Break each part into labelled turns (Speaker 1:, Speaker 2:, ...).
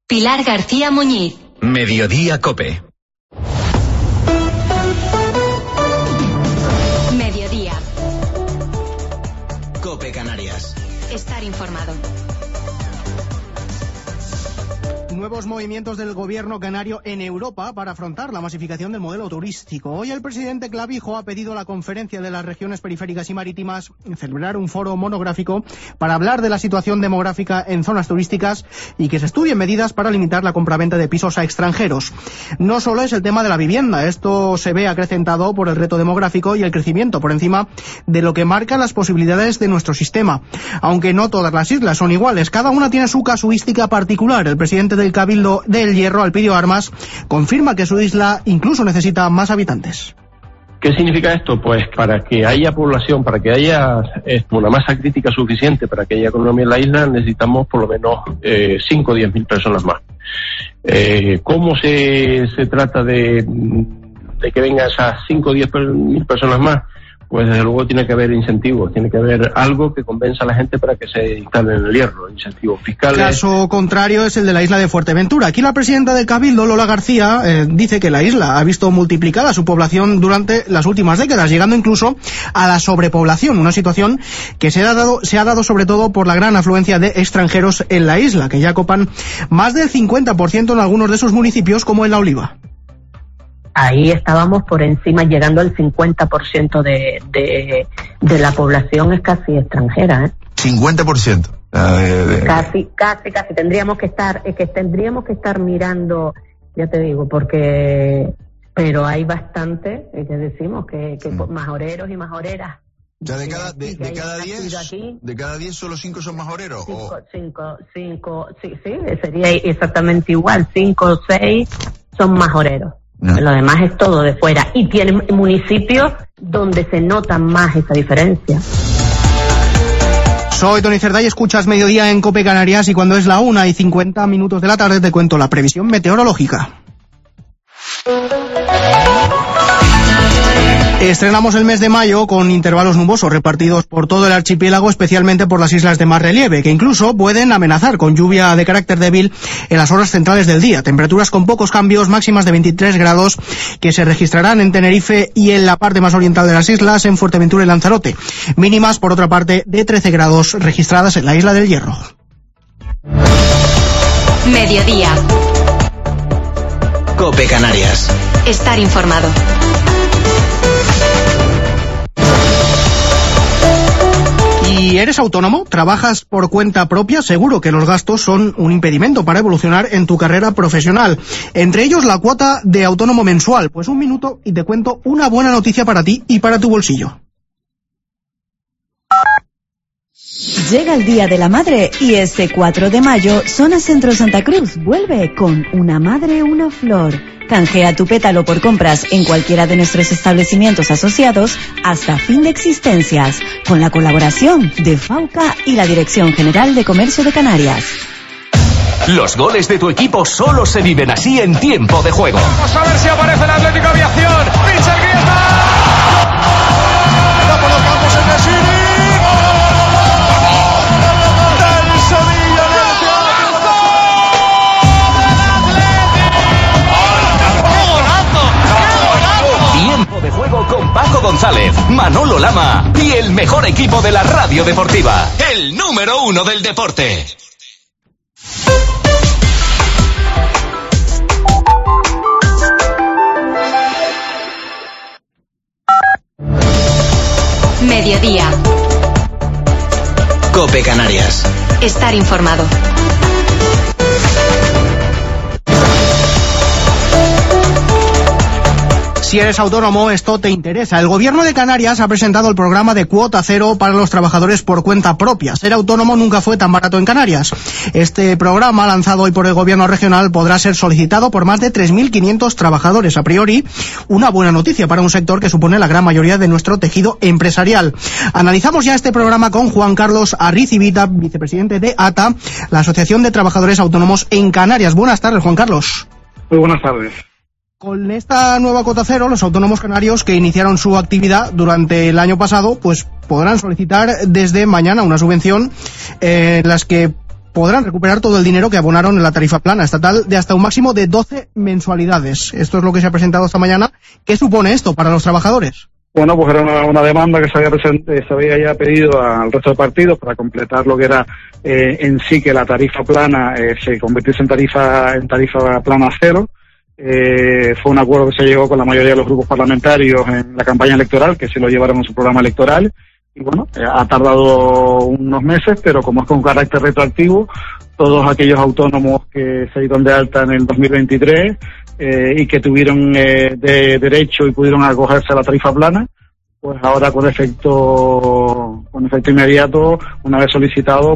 Speaker 1: Pilar García Muñiz.
Speaker 2: Mediodía COPE.
Speaker 1: Mediodía.
Speaker 2: COPE Canarias.
Speaker 1: Estar informado.
Speaker 3: Nuevos movimientos del gobierno canario en Europa para afrontar la masificación del modelo turístico. Hoy el presidente Clavijo ha pedido a la Conferencia de las Regiones Periféricas y Marítimas celebrar un foro monográfico para hablar de la situación demográfica en zonas turísticas y que se estudien medidas para limitar la compraventa de pisos a extranjeros. No solo es el tema de la vivienda, esto se ve acrecentado por el reto demográfico y el crecimiento por encima de lo que marcan las posibilidades de nuestro sistema. Aunque no todas las islas son iguales, cada una tiene su casuística particular. El presidente del Cabildo del Hierro, Alpidio Armas, confirma que su isla incluso necesita más habitantes.
Speaker 4: ¿Qué significa esto? Pues para que haya población, para que haya una masa crítica suficiente para que haya economía en la isla, necesitamos por lo menos 5 o 10 mil personas más. ¿Cómo se trata de que vengan esas 5 o 10 mil personas más? Pues desde luego tiene que haber incentivos, tiene que haber algo que convenza a la gente para que se instale en el Hierro, incentivos fiscales.
Speaker 3: Caso contrario es el de la isla de Fuerteventura. Aquí la presidenta del Cabildo, Lola García, dice que la isla ha visto multiplicada su población durante las últimas décadas, llegando incluso a la sobrepoblación, una situación que se ha dado sobre todo por la gran afluencia de extranjeros en la isla, que ya copan más del 50% en algunos de sus municipios, como en La Oliva.
Speaker 5: Ahí estábamos por encima, llegando al 50% de la población es casi extranjera, ¿eh?
Speaker 6: 50%.
Speaker 5: Casi. Tendríamos que estar mirando, ya te digo, pero hay bastante, que decimos que majoreros y majoreras.
Speaker 6: Ya de cada 10 solo 5 son majoreros.
Speaker 5: 5, sí, sería exactamente igual, 5 o 6 son majoreros. No. Lo demás es todo de fuera y tienen municipios donde se nota más esa diferencia.
Speaker 3: Soy Tony Cerdá y escuchas Mediodía en COPE Canarias, y cuando es la 1:50 de la tarde te cuento la previsión meteorológica. Estrenamos el mes de mayo con intervalos nubosos repartidos por todo el archipiélago, especialmente por las islas de más relieve, que incluso pueden amenazar con lluvia de carácter débil en las horas centrales del día. Temperaturas con pocos cambios, máximas de 23 grados que se registrarán en Tenerife y en la parte más oriental de las islas, en Fuerteventura y Lanzarote. Mínimas, por otra parte, de 13 grados registradas en la isla del Hierro.
Speaker 1: Mediodía.
Speaker 2: COPE Canarias.
Speaker 1: Estar informado.
Speaker 3: ¿Y eres autónomo? ¿Trabajas por cuenta propia? Seguro que los gastos son un impedimento para evolucionar en tu carrera profesional. Entre ellos la cuota de autónomo mensual. Pues un minuto y te cuento una buena noticia para ti y para tu bolsillo.
Speaker 7: Llega el Día de la Madre y este 4 de mayo Zona Centro Santa Cruz vuelve con Una Madre, Una Flor. Canjea tu pétalo por compras en cualquiera de nuestros establecimientos asociados hasta fin de existencias, con la colaboración de FAUCA y la Dirección General de Comercio de Canarias.
Speaker 8: Los goles de tu equipo solo se viven así en tiempo de juego.
Speaker 9: Vamos a ver si aparece el Atlético Aviación. Richard Griezmann. No colocamos en el City.
Speaker 8: Tiempo de juego con Paco González, Manolo Lama y el mejor equipo de la radio deportiva, el número 1 del deporte.
Speaker 1: Mediodía.
Speaker 2: COPE Canarias.
Speaker 1: Estar informado.
Speaker 3: Si eres autónomo, esto te interesa. El Gobierno de Canarias ha presentado el programa de cuota cero para los trabajadores por cuenta propia. Ser autónomo nunca fue tan barato en Canarias. Este programa, lanzado hoy por el Gobierno regional, podrá ser solicitado por más de 3.500 trabajadores. A priori, una buena noticia para un sector que supone la gran mayoría de nuestro tejido empresarial. Analizamos ya este programa con Juan Carlos Arricivita, vicepresidente de ATA, la Asociación de Trabajadores Autónomos en Canarias. Buenas tardes, Juan Carlos.
Speaker 10: Muy buenas tardes.
Speaker 3: Con esta nueva cuota cero, los autónomos canarios que iniciaron su actividad durante el año pasado, pues podrán solicitar desde mañana una subvención en las que podrán recuperar todo el dinero que abonaron en la tarifa plana estatal de hasta un máximo de 12 mensualidades. Esto es lo que se ha presentado esta mañana. ¿Qué supone esto para los trabajadores?
Speaker 10: Bueno, pues era una demanda que se había ya pedido al resto de partidos para completar lo que era en sí que la tarifa plana se convirtiese en tarifa plana cero. Fue un acuerdo que se llegó con la mayoría de los grupos parlamentarios en la campaña electoral, que se lo llevaron en su programa electoral. Y bueno, ha tardado unos meses, pero como es con carácter retroactivo, todos aquellos autónomos que se dieron de alta en el 2023 y que tuvieron de derecho y pudieron acogerse a la tarifa plana, pues ahora con efecto inmediato, una vez solicitado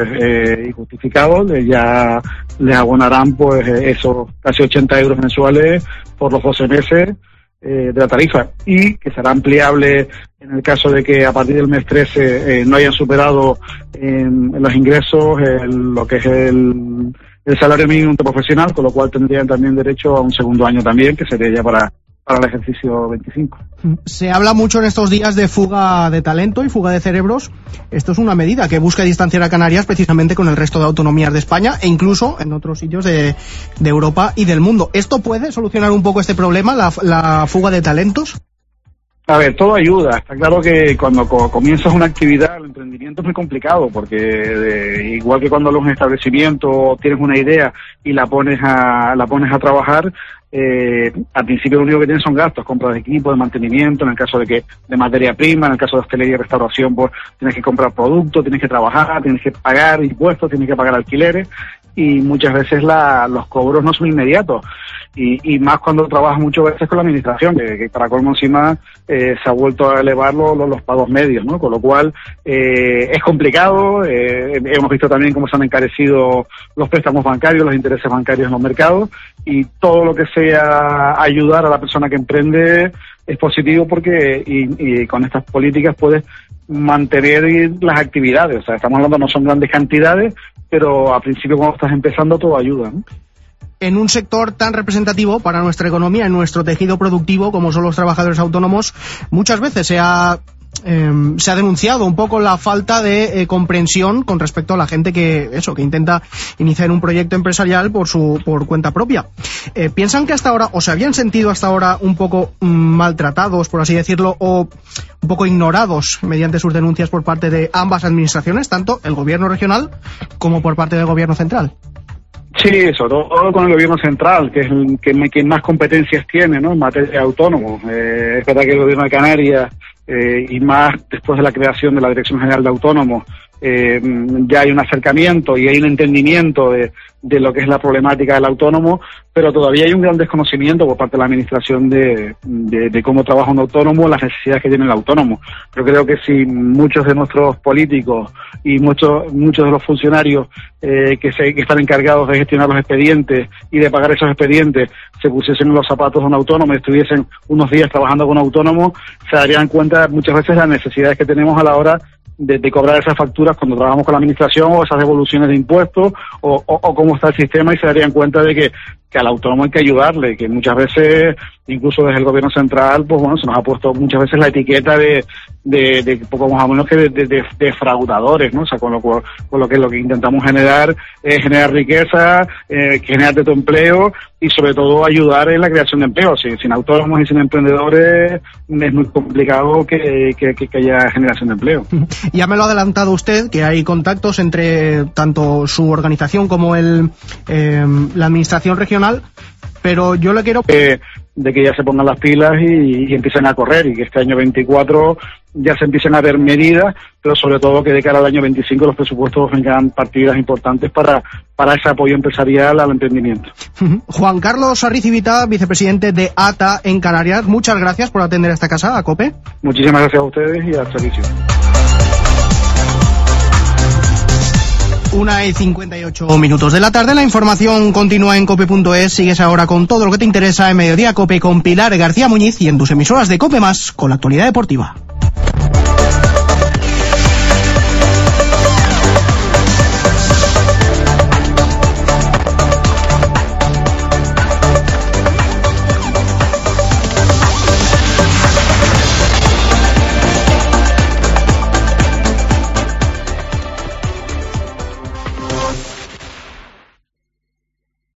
Speaker 10: y justificado, ya les abonarán pues esos casi 80 euros mensuales por los 12 meses de la tarifa, y que será ampliable en el caso de que a partir del mes 13 no hayan superado en los ingresos lo que es el salario mínimo profesional, con lo cual tendrían también derecho a un segundo año también, que sería ya para el ejercicio 25.
Speaker 3: Se habla mucho en estos días de fuga de talento y fuga de cerebros. Esto es una medida que busca distanciar a Canarias precisamente con el resto de autonomías de España e incluso en otros sitios de Europa y del mundo. ¿Esto puede solucionar un poco este problema, la fuga de talentos?
Speaker 10: A ver, todo ayuda. Está claro que cuando comienzas una actividad, el emprendimiento es muy complicado, porque igual que cuando abres un establecimiento, tienes una idea y la pones a trabajar, al principio lo único que tienes son gastos, compras de equipo, de mantenimiento, en el caso de materia prima, en el caso de hostelería y restauración, pues tienes que comprar productos, tienes que trabajar, tienes que pagar impuestos, tienes que pagar alquileres, y muchas veces los cobros no son inmediatos, y más cuando trabajas muchas veces con la administración, que para colmo encima se ha vuelto a elevar los pagos medios, ¿no? Con lo cual es complicado. Hemos visto también cómo se han encarecido los préstamos bancarios, los intereses bancarios en los mercados, y todo lo que sea ayudar a la persona que emprende es positivo, porque y con estas políticas puedes mantener las actividades. O sea, estamos hablando, no son grandes cantidades, pero al principio cuando estás empezando todo ayuda, ¿no?
Speaker 3: En un sector tan representativo para nuestra economía, en nuestro tejido productivo como son los trabajadores autónomos, muchas veces se ha denunciado un poco la falta de comprensión con respecto a la gente que intenta iniciar un proyecto empresarial por cuenta propia. ¿Piensan que hasta ahora, o se habían sentido hasta ahora un poco maltratados, por así decirlo, o un poco ignorados mediante sus denuncias por parte de ambas administraciones, tanto el gobierno regional como por parte del gobierno central?
Speaker 10: Sí, sobre todo con el gobierno central, que es quien más competencias tiene, ¿no?, en materia de autónomos. Es verdad que el gobierno de Canarias, y más después de la creación de la Dirección General de Autónomos, ya hay un acercamiento y hay un entendimiento de lo que es la problemática del autónomo, pero todavía hay un gran desconocimiento por parte de la administración de cómo trabaja un autónomo, las necesidades que tiene el autónomo. Yo creo que si muchos de nuestros políticos y muchos de los funcionarios que están encargados de gestionar los expedientes y de pagar esos expedientes se pusiesen en los zapatos de un autónomo y estuviesen unos días trabajando con un autónomo, se darían cuenta muchas veces de las necesidades que tenemos a la hora de cobrar esas facturas cuando trabajamos con la administración, o esas devoluciones de impuestos, o cómo está el sistema, y se darían cuenta de que al autónomo hay que ayudarle, que muchas veces, incluso desde el gobierno central, pues bueno, se nos ha puesto muchas veces la etiqueta de poco más o menos que de fraudadores, ¿no? O sea, con lo que intentamos generar es generar riqueza, generarte tu empleo, y sobre todo ayudar en la creación de empleo. Sin autónomos y sin emprendedores es muy complicado que haya generación de empleo.
Speaker 3: Ya me lo ha adelantado usted, que hay contactos entre tanto su organización como la administración regional, pero yo le quiero...
Speaker 10: de que ya se pongan las pilas y empiecen a correr, y que este año 24 ya se empiecen a ver medidas, pero sobre todo que de cara al año 25 los presupuestos vengan partidas importantes para ese apoyo empresarial al emprendimiento.
Speaker 3: Juan Carlos Arricivita, vicepresidente de ATA en Canarias, muchas gracias por atender a esta casa, a COPE.
Speaker 10: Muchísimas gracias a ustedes y al servicio.
Speaker 3: 1:58 de la tarde, la información continúa en cope.es. Sigues ahora con todo lo que te interesa en Mediodía Cope con Pilar García Muñiz y en tus emisoras de Cope Más con la actualidad deportiva.